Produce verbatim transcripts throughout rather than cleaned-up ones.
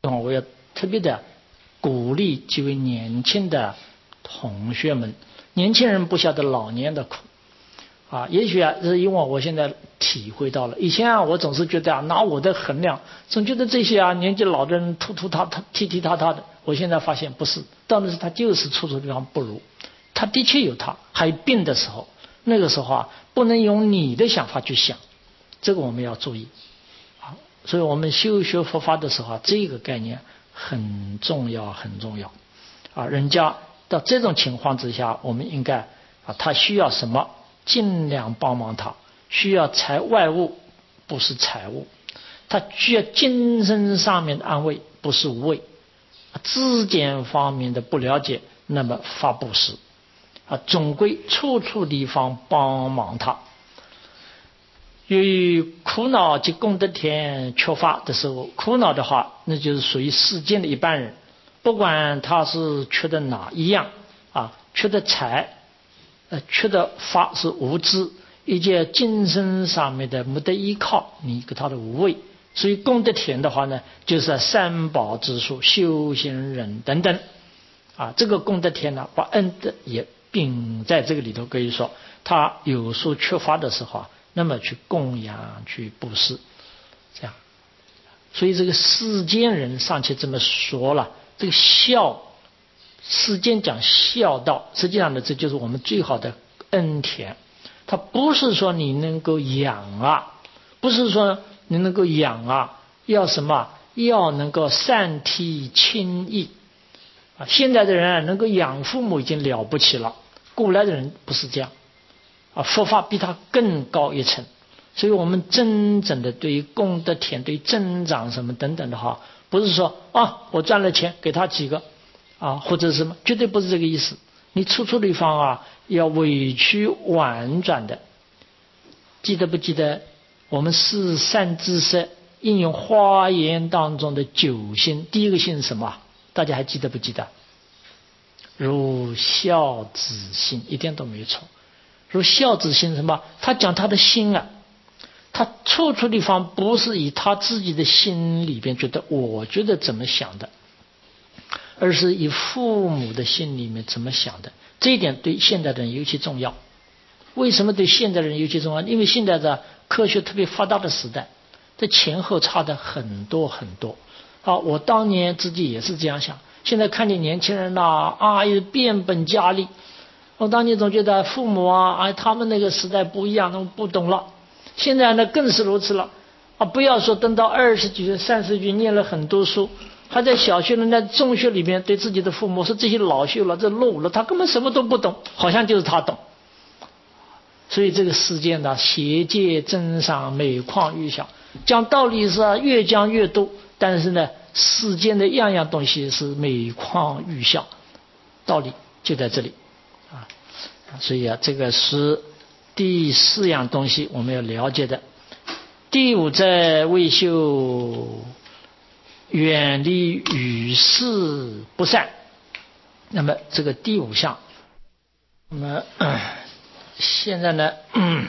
我要特别的鼓励几位年轻的同学们，年轻人不晓得老年的苦啊，也许啊是因为我现在体会到了，以前啊我总是觉得啊拿我的衡量，总觉得这些啊年纪老的人突突他他踢踢踏踏的，我现在发现不是，到底是他就是处处地方不如，他的确有他还有病的时候，那个时候啊不能用你的想法去想，这个我们要注意啊。所以我们修学佛法的时候啊，这个概念很重要很重要啊。人家到这种情况之下，我们应该啊他需要什么尽量帮忙他，需要财外物不是财物，他需要精神上面的安慰不是无畏，知见方面的不了解，那么发布施啊，总归处处地方帮忙他。由于苦恼及功德田缺乏的时候，苦恼的话那就是属于世间的一般人，不管他是缺的哪一样啊，缺的财呃，缺的法是无知，一切精神上面的没得依靠，你给他的无畏。所以功德田的话呢，就是三宝之术、修行人等等啊。这个功德田呢，把恩德也并在这个里头，可以说他有所缺乏的时候啊，那么去供养、去布施，这样。所以这个世间人尚且这么说了，这个孝。世间讲孝道，实际上呢，这就是我们最好的恩田。它不是说你能够养啊，不是说你能够养啊，要什么？要能够善体亲义啊。现在的人能够养父母已经了不起了，古来的人不是这样啊。佛法比他更高一层，所以我们真正的对于功德田、对增长什么等等的话，不是说啊，我赚了钱给他几个。啊，或者什么，绝对不是这个意思。你处处地方啊，要委曲婉转的。记得不记得我们四善知识应用华严当中的九心？第一个心是什么？大家还记得不记得？如孝子心，一点都没有错。如孝子心什么？他讲他的心啊，他处处地方不是以他自己的心里边觉得我觉得怎么想的，而是以父母的心里面怎么想的，这一点对现代的人尤其重要。为什么对现代人尤其重要？因为现在的科学特别发达的时代，这前后差的很多很多。啊，我当年自己也是这样想，现在看见年轻人呐、啊，啊，又变本加厉。我当年总觉得父母啊，啊，他们那个时代不一样，我不懂了。现在呢，更是如此了。啊，不要说等到二十几岁、三十岁念了很多书。还在小学人在中学里面对自己的父母说这些老秀了，这漏了，他根本什么都不懂，好像就是他懂。所以这个世间的邪见真善每况愈下，讲道理是越讲越多，但是呢，世间的样样东西是每况愈下，道理就在这里啊。所以啊，这个是第四样东西我们要了解的。第五在未修。远离与世不善，那么这个第五项，那么、呃、现在呢、嗯、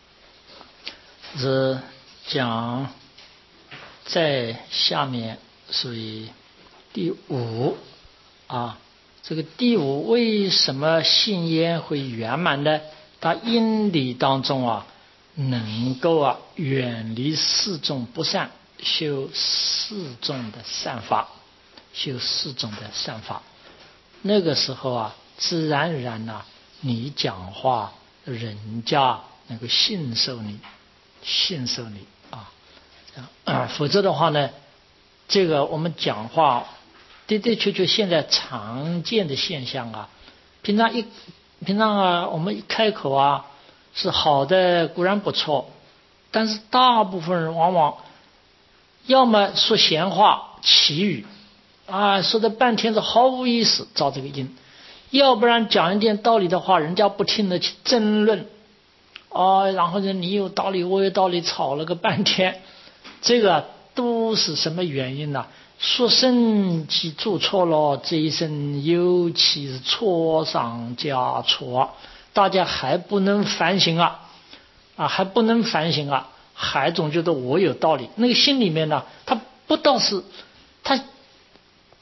是讲在下面属于第五啊。这个第五为什么信愿会圆满呢？它因理当中啊，能够啊远离四种不善。修四种的善法，修四种的善法，那个时候啊，自然而然呐、啊，你讲话人家能够信受你，信受你啊，啊否则的话呢，这个我们讲话的的确确现在常见的现象啊，平常一平常啊，我们一开口啊是好的固然不错，但是大部分人往往。要么说闲话绮语啊，说的半天是毫无意思，照这个音；要不然讲一点道理的话，人家不听得去争论啊，然后呢你有道理我有道理，吵了个半天，这个都是什么原因呢？说生气做错了，这一生尤其是错上加错，大家还不能反省啊啊，还不能反省啊。还总觉得我有道理，那个心里面呢，他不倒是，他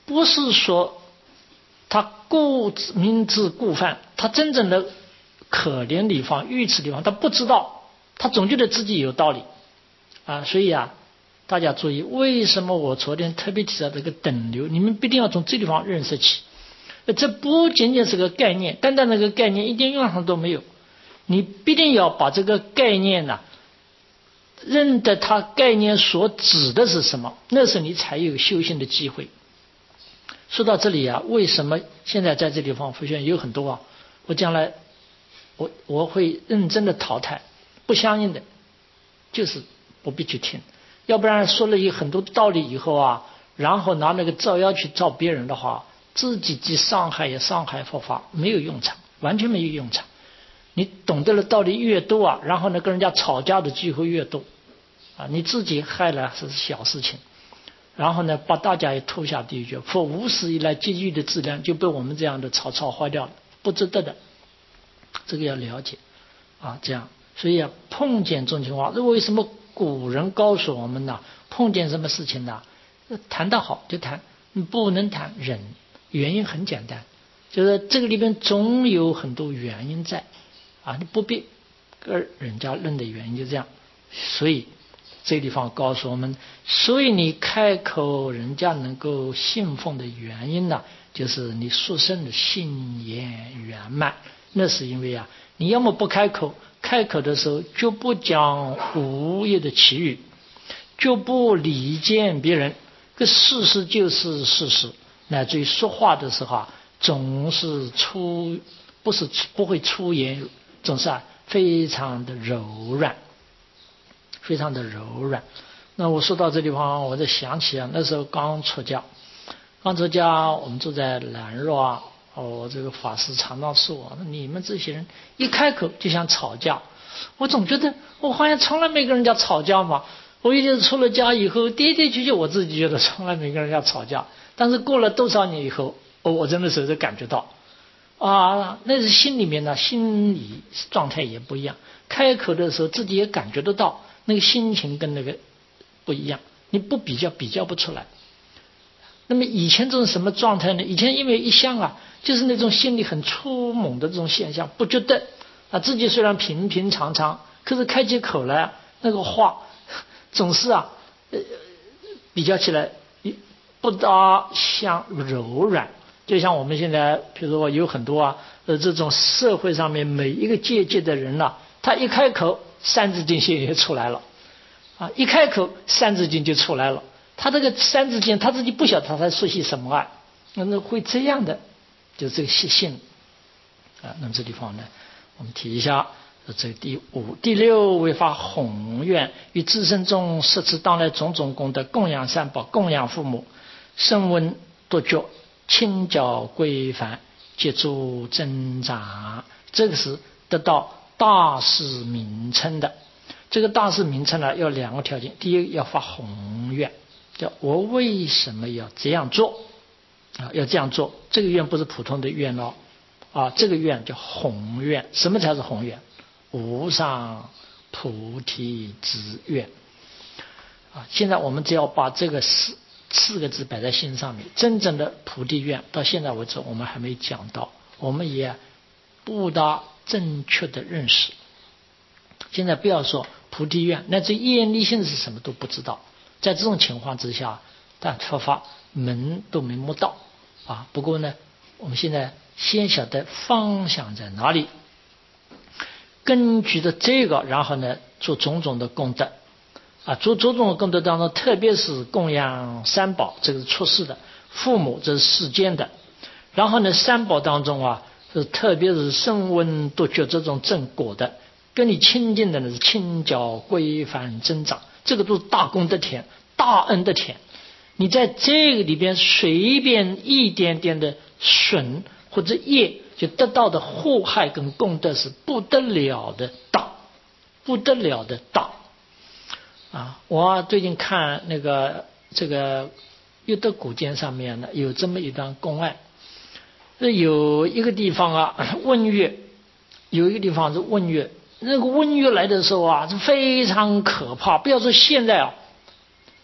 不是说他故明知故犯，他真正的可怜地方、愚痴地方，他不知道，他总觉得自己有道理啊。所以啊，大家注意，为什么我昨天特别提到这个等流？你们必定要从这地方认识起。这不仅仅是个概念，单单那个概念一点用处都没有。你必定要把这个概念呢、啊，认得它概念所指的是什么，那时你才有修行的机会。说到这里啊，为什么现在在这地方佛学院有很多啊？我将来我我会认真的淘汰不相应的，就是不必去听。要不然说了有很多道理以后啊，然后拿那个照妖去照别人的话，自己既伤害也伤害佛法，没有用场，完全没有用场。你懂得了道理越多啊，然后呢跟人家吵架的机会越多啊，你自己害了是小事情，然后呢把大家也拖下地狱去。佛无始以来积聚的质量就被我们这样的吵吵坏掉了，不值得的，这个要了解啊。这样，所以啊，碰见这种情况，为什么古人告诉我们呢？碰见什么事情呢？谈得好就谈，不能谈忍。原因很简单，就是这个里边总有很多原因在啊，你不必跟人家认的原因就这样。所以这个地方告诉我们，所以你开口人家能够信奉的原因呢，就是你出生的信言圆满。那是因为啊，你要么不开口，开口的时候就不讲无业的奇语，就不理见别人，这事实就是事实，乃至于说话的时候啊，总是出不是不会出言，总是啊非常的柔软，非常的柔软。那我说到这地方，我就想起啊，那时候刚出家，刚出家，我们住在兰若啊，哦，这个法师常常说我，你们这些人一开口就想吵架。我总觉得我好像从来没跟人家吵架嘛。我一直出了家以后，的的确确我自己觉得从来没跟人家吵架。但是过了多少年以后，哦，我真的是就感觉到啊，那是心里面呢，心理状态也不一样。开口的时候，自己也感觉得到那个心情跟那个不一样，你不比较比较不出来。那么以前这种什么状态呢？以前因为一向啊，就是那种心里很粗猛的这种现象，不觉得啊，自己虽然平平常常，可是开起口来那个话总是啊，呃，比较起来不大像柔软。就像我们现在，比如说有很多啊，呃，这种社会上面每一个阶级的人呐、啊，他一开口，三字经线也出来了，啊，一开口三字经就出来了。他这个三字经他自己不晓得他在说些什么啊，那会这样的，就这个习性啊。那么这地方呢，我们提一下。这第五、第六为发宏愿，与自身中摄持当来种种功德，供养三宝，供养父母，声闻独觉，清教规范，皆诸增长。这个是得到大事名称的。这个大事名称呢，要两个条件：第一，要发宏愿，叫我为什么要这样做啊？要这样做，这个愿不是普通的愿哦，啊，这个愿叫宏愿。什么才是宏愿？无上菩提之愿啊！现在我们只要把这个四四个字摆在心上面，真正的菩提愿，到现在为止我们还没讲到，我们也不大正确的认识。现在不要说菩提愿，那这业力性是什么都不知道。在这种情况之下，但佛法门都没摸到啊。不过呢，我们现在先晓得方向在哪里。根据的这个，然后呢，做种种的功德啊，做种种的功德当中，特别是供养三宝，这个是出世的；父母，这是世间的。然后呢，三宝当中啊，是特别是声闻独觉这种正果的，跟你亲近的呢是清教规范增长，这个都是大功德田、大恩的田。你在这个里边随便一点点的损或者业，就得到的祸害跟功德是不得了的大，不得了的大啊！我最近看那个这个有的古卷上面呢有这么一段公案，有一个地方啊瘟疫，有一个地方是瘟疫，那个瘟疫来的时候啊是非常可怕，不要说现在啊，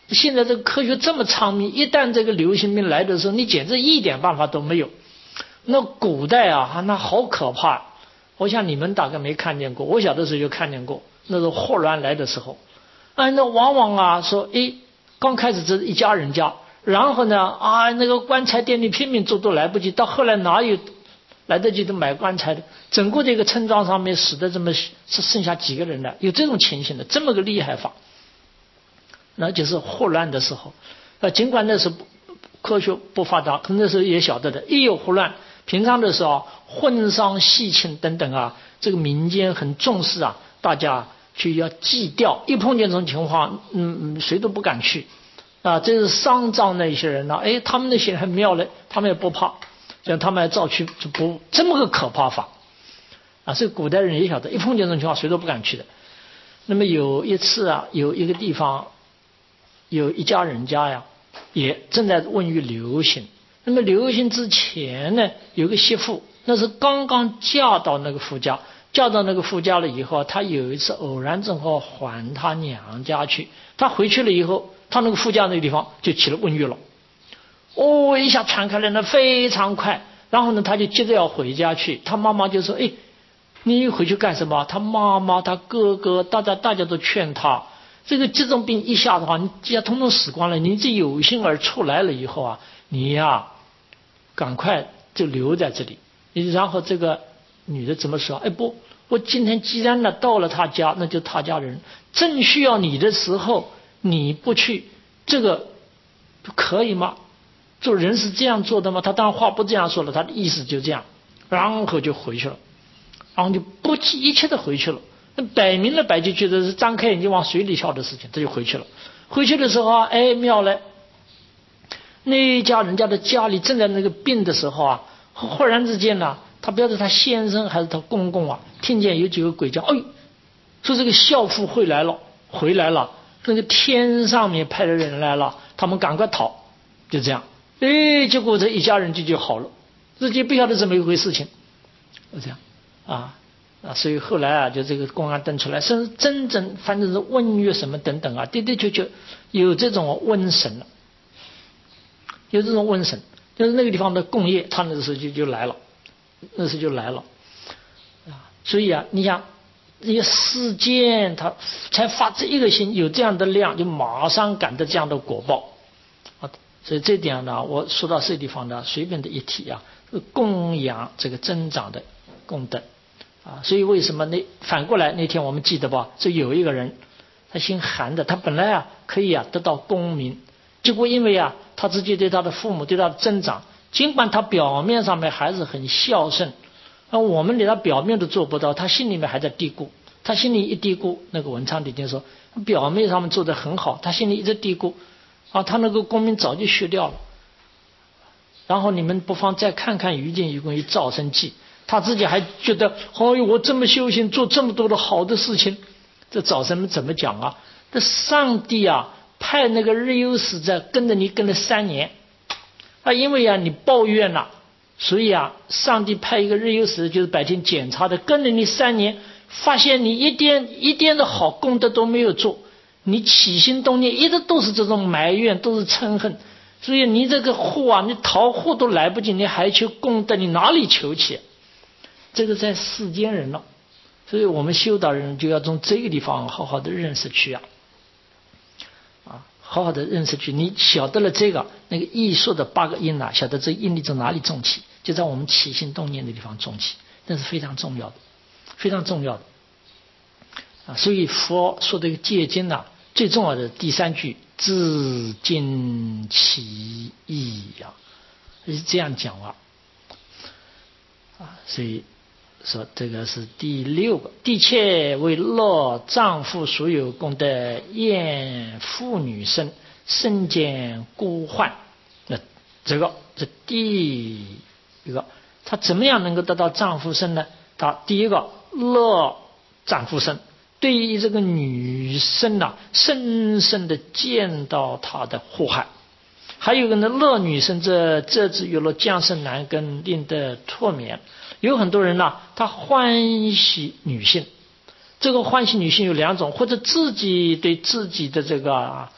现在这个科学这么昌明，一旦这个流行病来的时候，你简直一点办法都没有。那古代啊，那好可怕。我想你们大概没看见过，我小的时候就看见过。那个霍乱来的时候，啊，那往往啊说，哎，刚开始这是一家人家，然后呢啊，那个棺材店里拼命做都来不及，到后来哪有来得及的买棺材的？整个这个村庄上面死的这么是剩下几个人了？有这种情形的，这么个厉害法。那就是霍乱的时候，呃，尽管那时候科学不发达，可那时候也晓得的。一有霍乱，平常的时候婚丧喜庆等等啊，这个民间很重视啊，大家去要祭吊。一碰见这种情况，嗯嗯，谁都不敢去啊。这是丧葬那些人呢、啊，哎，他们那些人很妙嘞，他们也不怕。像他们照去就不这么个可怕法啊，所以古代人也晓得，一碰见这种情况谁都不敢去的。那么有一次啊，有一个地方有一家人家呀，也正在瘟疫流行。那么流行之前呢，有个媳妇，那是刚刚嫁到那个夫家，嫁到那个夫家了以后，她有一次偶然正好还她娘家去，她回去了以后，她那个夫家那个地方就起了瘟疫了。哦，一下传开来呢，非常快。然后呢，他就急着要回家去。他妈妈就说：“哎，你回去干什么？”他妈妈、他哥哥、大家大家都劝他，这个这种病一下的话，你既然通通死光了，你这有幸而出来了以后啊，你呀、啊，赶快就留在这里。然后这个女的怎么说？哎不，我今天既然呢到了他家，那就他家人正需要你的时候，你不去，这个可以吗？做人是这样做的吗？他当然话不这样说了，他的意思就这样，然后就回去了，然后就不计一切的回去了。那摆明了摆就觉得是张开眼睛往水里跳的事情，他就回去了。回去的时候啊，哎妙了，那一家人家的家里正在那个病的时候啊，忽然之间呢、啊，他不知道是他先生还是他公公啊，听见有几个鬼叫，哎，说这个孝妇回来了，回来了，那个天上面派的人来了，他们赶快逃，就这样。哎，结果这一家人就就好了，自己不晓得这么一回事情，就这样啊啊，所以后来啊，就这个公安登出来，甚至真正反正是瘟疫什么等等啊，的的确确有这种瘟神了，有这种瘟神，就是那个地方的工业，他那个时候就就来了，那时候就来了啊，所以啊，你想这些事件，他才发这一个心，有这样的量，就马上赶着这样的果报啊。所以这点呢，我说到这地方呢，随便的一提啊，供养这个增长的功德啊。所以为什么那反过来那天我们记得吧？就有一个人，他姓韩的，他本来啊可以啊得到功名，结果因为啊他自己对他的父母对他的增长，尽管他表面上面还是很孝顺，那我们连他表面都做不到，他心里面还在嘀咕。他心里一嘀咕，那个文昌帝君说，表面上面做得很好，他心里一直嘀咕。啊，他那个功名早就削掉了。然后你们不妨再看看于禁于公于赵生记，他自己还觉得，哦哟，我这么修行，做这么多的好的事情，这赵生怎么讲啊？这上帝啊，派那个日有使者跟着你跟了三年，啊，因为啊你抱怨了、啊，所以啊，上帝派一个日有使者，就是白天检查的，跟着你三年，发现你一点一点的好功德都没有做。你起心动念一直都是这种埋怨，都是嗔恨，所以你这个祸啊，你逃祸都来不及，你还求功德，你哪里求起？这个在世间人了，所以我们修道人就要从这个地方好好的认识去啊，啊，好好的认识去。你晓得了这个那个艺术的八个因啊，晓得这因力从哪里种起，就在我们起心动念的地方种起，那是非常重要的，非常重要的。啊，所以佛说这个戒经呢、啊，最重要的第三句自尽其意呀、啊，是这样讲啊。啊，所以说这个是第六个，地切为乐丈夫所有功德，厌妇女身，身见孤患。那这个是第一个，他怎么样能够得到丈夫身呢？他第一个乐丈夫身。对于这个女生呐、啊，深深的见到她的祸害。还有一个呢，乐女生这这只有了降生男根，令得脱免。有很多人呐、啊，他欢喜女性，这个欢喜女性有两种，或者自己对自己的这个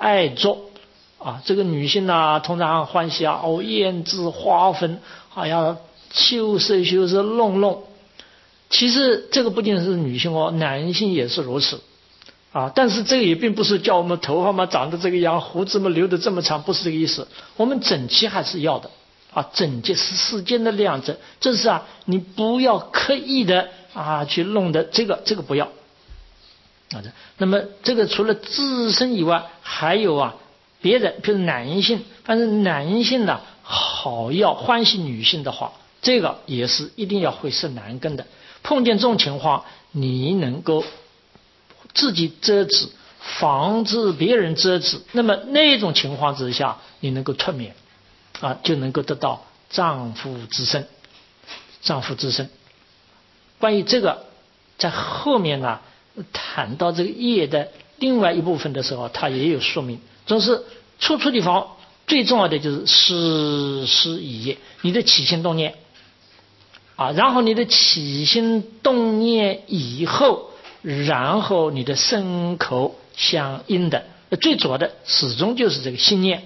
爱作啊。这个女性呢，通常欢喜啊，哦，胭脂花粉，还要修饰修饰弄弄。其实这个不仅是女性哦，男性也是如此啊。但是这个也并不是叫我们头发嘛长得这个样，胡子嘛留得这么长，不是这个意思。我们整齐还是要的啊，整洁是世间的亮泽，这是啊，你不要刻意的啊去弄的，这个这个不要啊。那么这个除了自身以外，还有啊别人，比如男性，反正男性呢好要欢喜女性的话，这个也是一定要会是男根的。碰见这种情况，你能够自己遮止，防止别人遮止，那么那种情况之下，你能够脱免啊，就能够得到丈夫之身。丈夫之身，关于这个，在后面呢谈到这个业的另外一部分的时候，它也有说明。总是处处地方最重要的就是施施以业，你的起心动念啊，然后你的起心动念以后，然后你的身口相应的，最主要的始终就是这个心念。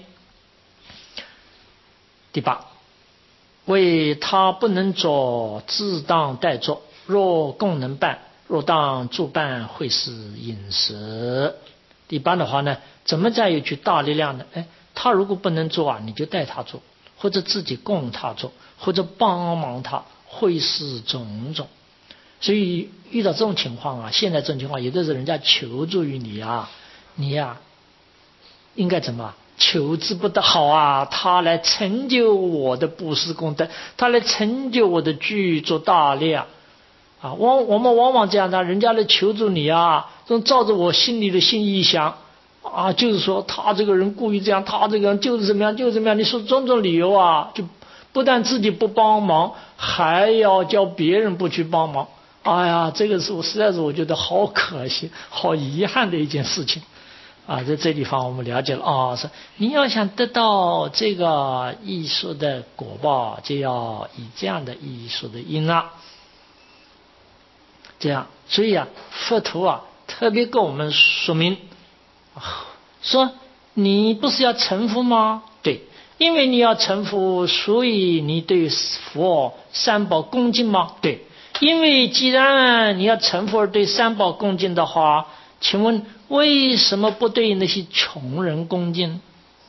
第八，为他不能作，自当代作。若共能办，若当助办，会是饮食。第八的话呢，怎么再有去大力量呢？哎，他如果不能做啊，你就带他做，或者自己供他做，或者帮忙他，会是种种。所以遇到这种情况啊，现在这种情况，有的是人家求助于你啊，你呀、啊、应该怎么？求之不得好啊，他来成就我的布施功德，他来成就我的具足大量啊。往我们往往这样的，人家来求助你啊，都照着我心里的心意想啊，就是说他这个人故意这样，他这个人就是怎么样，就是怎么样，你说种种理由啊，就不但自己不帮忙，还要叫别人不去帮忙。哎呀，这个是我实在是我觉得好可惜、好遗憾的一件事情。啊，在这地方我们了解了啊，是你要想得到这个艺术的果报，就要以这样的艺术的因啊。这样，所以啊，佛陀啊特别跟我们说明，说你不是要成佛吗？对，因为你要成佛，所以你对佛三宝恭敬吗？对，因为既然你要成佛而对三宝恭敬的话，请问为什么不对那些穷人恭敬？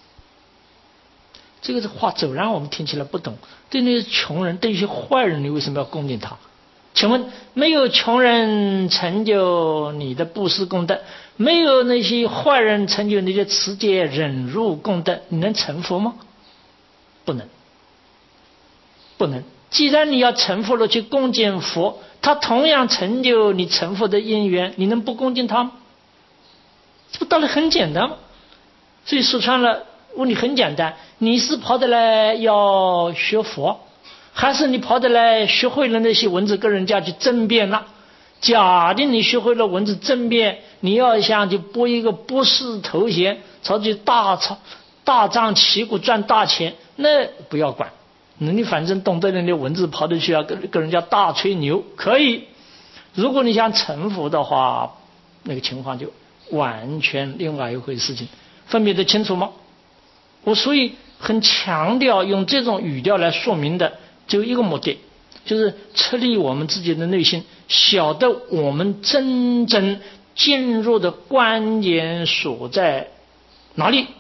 这个话骤然我们听起来不懂。对那些穷人，对一些坏人，你为什么要恭敬他？请问没有穷人成就你的布施功德，没有那些坏人成就你的持戒忍辱功德，你能成佛吗？不能，不能。既然你要成佛了，去恭敬佛，他同样成就你成佛的因缘，你能不恭敬他吗？这不道理很简单吗？所以说穿了，问题很简单，你是跑得来要学佛，还是你跑得来学会了那些文字跟人家去争辩了？假定你学会了文字争辩，你要想去拨一个博士头衔，朝去大操大张旗鼓赚大钱，那不要管，你反正懂得那些文字，跑得去啊跟跟人家大吹牛可以。如果你想成佛的话，那个情况就完全另外一回事情，分别得清楚吗？我所以很强调用这种语调来说明的，只有一个目的，就是测立我们自己的内心，晓得我们真正进入的关键所在哪里，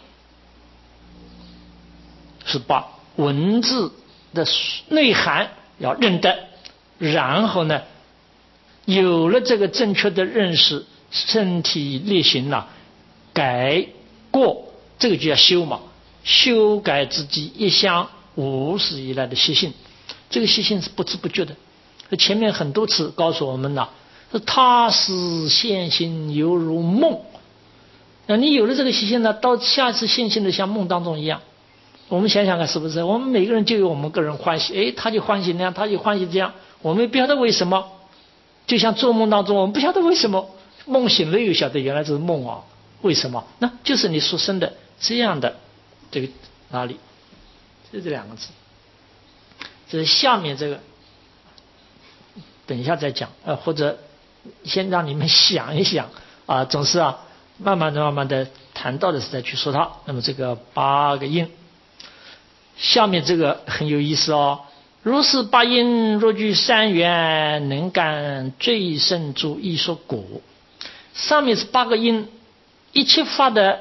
是把文字的内涵要认得，然后呢，有了这个正确的认识，身体力行了，改过，这个就叫修嘛，修改自己一向无始以来的习性，这个习性是不知不觉的。前面很多次告诉我们了，他是现行犹如梦。那你有了这个习性呢，到下次现行的像梦当中一样。我们想想看是不是？我们每个人就有我们个人欢喜，哎，他就欢喜那样，他就欢喜这样，我们不晓得为什么。就像做梦当中，我们不晓得为什么，梦醒了又晓得原来这是梦啊，为什么？那就是你所生的这样的这个哪里？就这两个字。这是下面这个，等一下再讲，呃，或者先让你们想一想啊，总是啊，慢慢的、慢慢的谈到的是再去说它。那么这个八个因，下面这个很有意思哦。如是八因，若具三缘，能感最胜诸异说果。上面是八个因，一切法的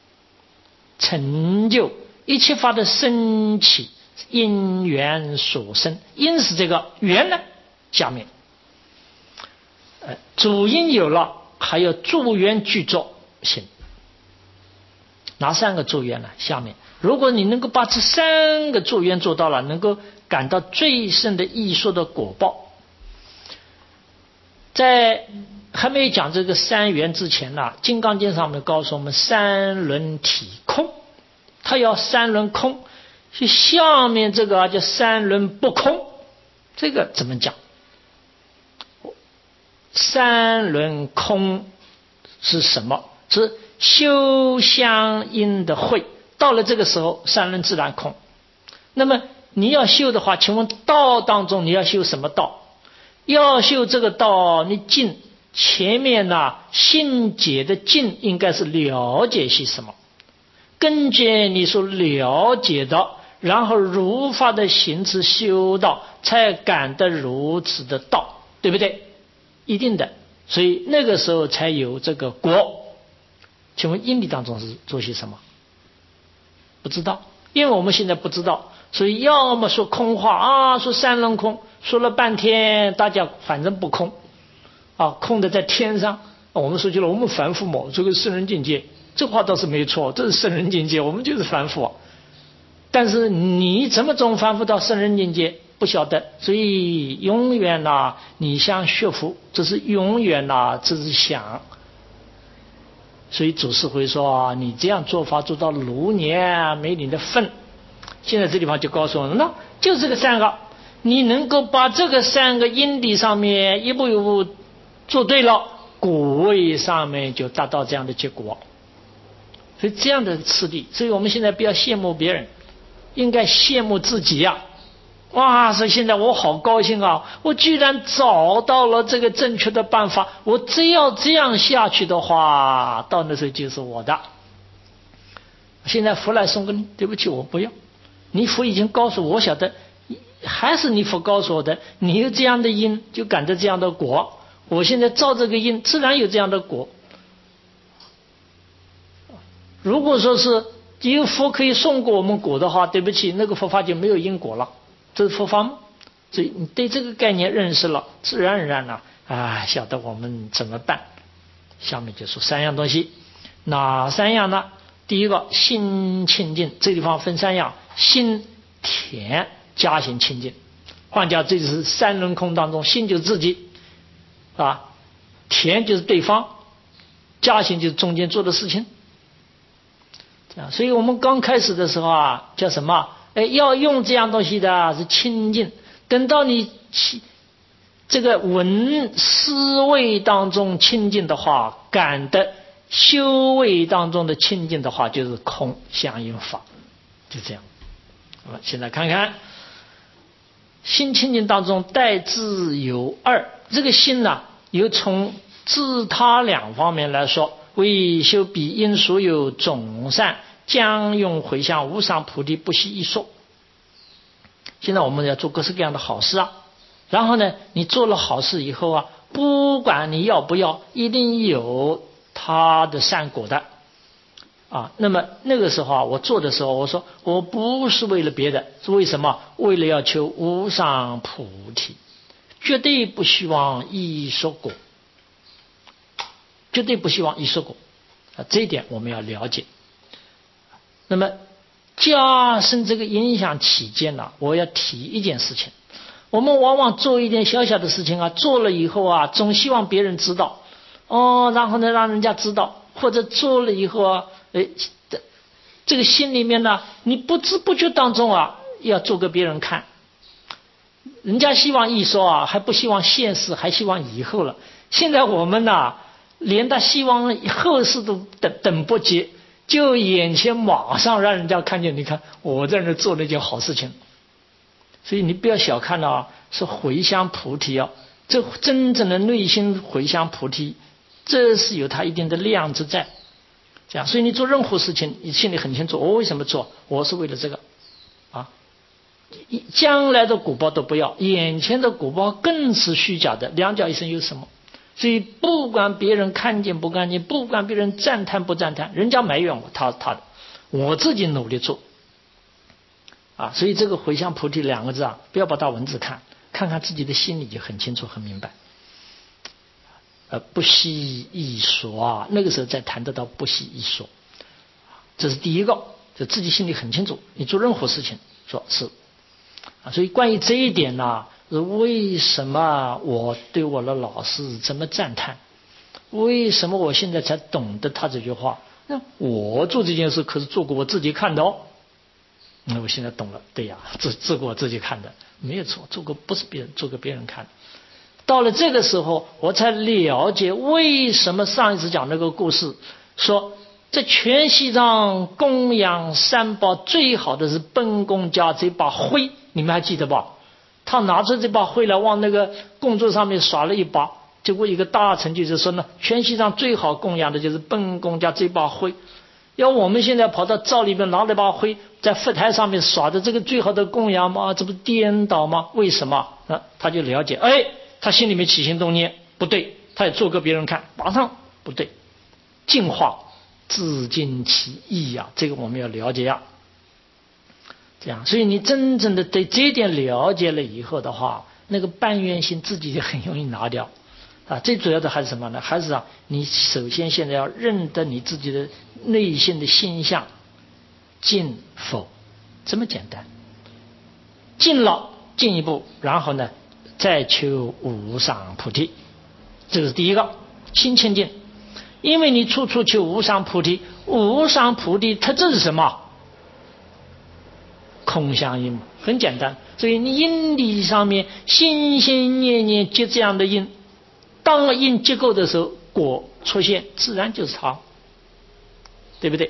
成就，一切法的升起，因缘所生。因是这个，缘呢？下面，呃，主因有了，还有助缘具作行。哪三个助缘呢？下面，如果你能够把这三个助缘做到了，能够感到最胜的异说的果报。在还没有讲这个三缘之前呢，《金刚经》上面告诉我们三轮体空，它要三轮空，是下面这个叫三轮不空，这个怎么讲？三轮空是什么？是修相应的会，到了这个时候，三轮自然空。那么你要修的话，请问道当中你要修什么道？要修这个道，你进前面呢、啊，心解的进应该是了解些什么？根据你所了解的，然后如法的行持修道，才感得如此的道，对不对？一定的，所以那个时候才有这个果。请问因理当中是做些什么？不知道，因为我们现在不知道，所以要么说空话啊，说三轮空，说了半天，大家反正不空啊，空的在天上。我们说起了，我们凡夫嘛，这个圣人境界，这话倒是没错，这是圣人境界，我们就是凡夫。但是你怎么从凡夫到圣人境界？不晓得，所以永远呐、啊，你想学佛，这是永远呐、啊，这是想。所以祖师会说啊，你这样做法做到如年没你的份。现在这地方就告诉我们，那就这个三个，你能够把这个三个因地上面一步一步做对了，果位上面就达到这样的结果。所以这样的次第，所以我们现在不要羡慕别人，应该羡慕自己呀、啊。哇，所以现在我好高兴啊！我居然找到了这个正确的办法，我只要这样下去的话，到那时候就是我的。现在佛来送给你，对不起，我不要。你佛已经告诉我，我晓得，还是你佛告诉我的，你有这样的因，就感得这样的果。我现在照这个因，自然有这样的果。如果说是有佛可以送过我们果的话，对不起，那个佛法就没有因果了。这是佛法吗？所以你对这个概念认识了，自然而然呢、啊，啊，晓得我们怎么办。下面就说三样东西，哪三样呢？第一个心清净，这地方分三样：心、田、家行清净。换讲，这就是三轮空当中，心就是自己啊，田就是对方，家行就是中间做的事情。这样，所以我们刚开始的时候啊，叫什么？哎，要用这样东西的是清净。等到你这个闻思维当中清净的话，感的修为当中的清净的话，就是空相应法，就这样。好了，现在看看心清净当中带自有二，这个心呢、啊，有从自他两方面来说，为修彼因所有总善。将用回向无上菩提不惜一说。现在我们要做各式各样的好事啊，然后呢，你做了好事以后啊，不管你要不要，一定有他的善果的啊。那么那个时候啊，我做的时候，我说我不是为了别的，是为什么？为了要求无上菩提，绝对不希望一说果，绝对不希望一说果啊。这一点我们要了解。那么加深这个影响起见呢、啊，我要提一件事情。我们往往做一点小小的事情啊，做了以后啊，总希望别人知道哦，然后呢让人家知道，或者做了以后啊，哎，这个心里面呢，你不知不觉当中啊，要做给别人看。人家希望一说啊，还不希望现世，还希望以后了。现在我们呢，连他希望后世都等等不及。就眼前马上让人家看见，你看我在那做了一件好事情，所以你不要小看了啊，是回向菩提啊，这真正的内心回向菩提，这是有它一定的量之在。 这样，所以你做任何事情，你心里很清楚，我为什么做？我是为了这个啊。将来的果报都不要，眼前的果报更是虚假的，两脚一伸有什么？所以不管别人看见不看见，不管别人赞叹不赞叹，人家埋怨我，他他的，我自己努力做啊。所以这个回向菩提两个字啊，不要把大文字看，看看自己的心里就很清楚很明白。呃，不惜一说啊，那个时候再谈得到不惜一说，这是第一个，就自己心里很清楚，你做任何事情说是啊。所以关于这一点呢、啊，为什么我对我的老师这么赞叹？为什么我现在才懂得他这句话？那我做这件事可是做过我自己看的哦。那我现在懂了，对呀，这这个我自己看的没有错，做过不是别人，做给别人看的。到了这个时候，我才了解为什么上一次讲那个故事，说在全西藏供养三宝最好的是本宫家这把灰，你们还记得吧？他拿着这把灰来往那个供桌上面耍了一把，结果一个大臣就是说呢，全西藏最好供养的就是本宫家这把灰。要我们现在跑到灶里面拿了把灰，在佛台上面耍的这个最好的供养吗？这不是颠倒吗？为什么？啊，他就了解，哎。他心里面起心动念不对，他也做给别人看，马上不对，净化自尽其意呀、啊，这个我们要了解呀、啊。这样，所以你真正的对这一点了解了以后的话，那个半愿心自己就很容易拿掉啊。最主要的还是什么呢？还是啊，你首先现在要认得你自己的内心的心相，尽否这么简单，尽了进一步，然后呢？再求无上菩提，这是第一个心清净。因为你处处求无上菩提，无上菩提它这是什么？空相因，很简单。所以你因理上面心心念念结这样的因，当因结构的时候，果出现自然就是它，对不对？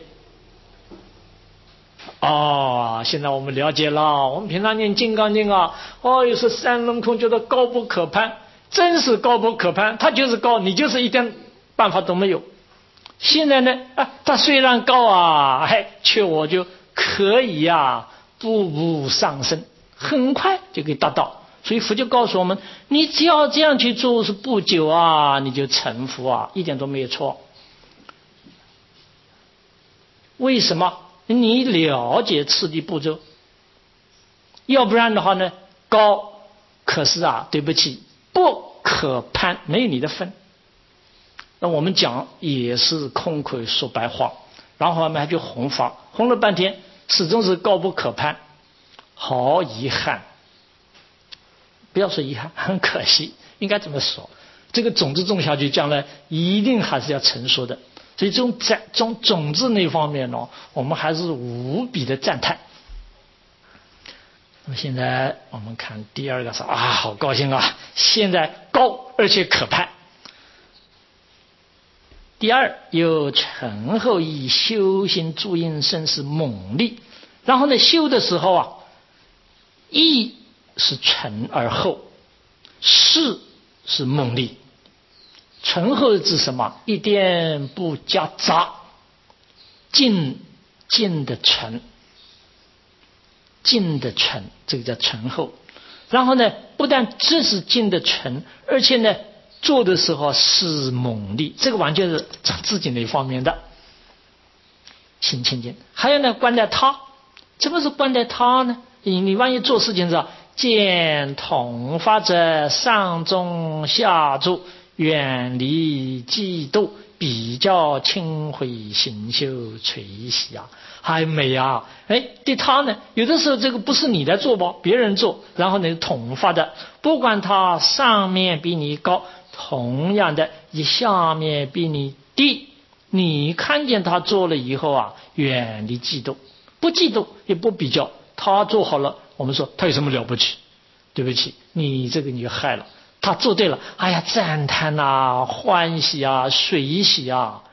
哦，现在我们了解了。我们平常念金刚经啊，哦，有时三轮空觉得高不可攀，真是高不可攀，它就是高，你就是一点办法都没有。现在呢，啊，它虽然高啊，嘿，却我就可以啊，步步上升，很快就可以达到。所以佛就告诉我们，你只要这样去做，是不久啊，你就成佛啊，一点都没有错。为什么？你了解次第步骤，要不然的话呢，高可是啊，对不起，不可攀，没有你的份。那我们讲也是空口说白话，然后我们还去弘法，弘了半天，始终是高不可攀，好遗憾。不要说遗憾，很可惜，应该这么说。这个种子种下去，将来一定还是要成熟的。所以从在从种子那方面呢，我们还是无比的赞叹。那么现在我们看第二个说啊，好高兴啊！现在高而且可攀。第二，有成后以修行诸因甚是猛力，然后呢，修的时候啊，意是成而后，事是猛力。成后指什么？一点不夹杂，静静的成，静的成，这个叫成后。然后呢，不但这是静的成，而且呢，做的时候是猛力，这个完全是讲自己那一方面的心清净。还有呢，观待他，怎么是观待他呢？你你万一做事情是见统法者，上中下助，远离嫉妒，比较轻慧行修垂喜啊，还美啊！哎，对他呢，有的时候这个不是你在做吧，别人做，然后呢统发的，不管他上面比你高，同样的以下面比你低，你看见他做了以后啊，远离嫉妒，不嫉妒也不比较，他做好了，我们说他有什么了不起？对不起，你这个你就害了。他做对了，哎呀，赞叹啊，欢喜啊，随喜啊，